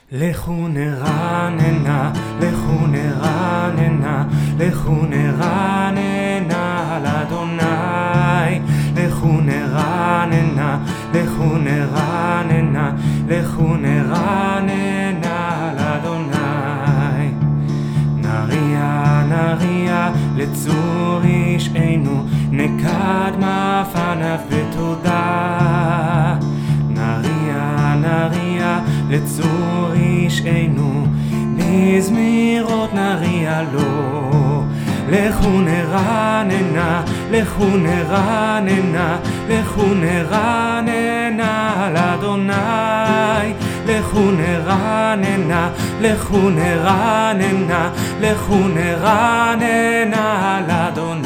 לכו נרננה, לכו נרננה, לכו נרננה על אדוני. לכו נרננה, לכו נרננה, לכו נרננה על אדוני. נריע נריע לצור אישנו, נקדמה פניו בתודה. נריע נריע לצור אישנו, בזמירות נריע לו. לכו נרננה, לכו נרננה, לכו נרננה על אדוני. לכו נרננה, לכו נרננה, לכו נרננה על אדוני.